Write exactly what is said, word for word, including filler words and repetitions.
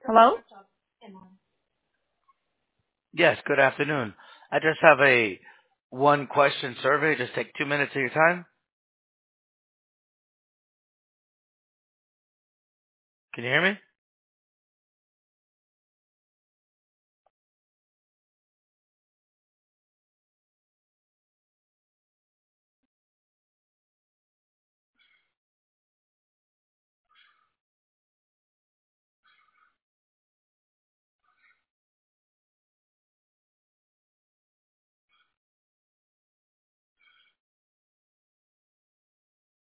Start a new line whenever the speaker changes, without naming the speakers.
Hello?
Yes, good afternoon. I just have a one question survey. Just take two minutes of your time. Can you hear me?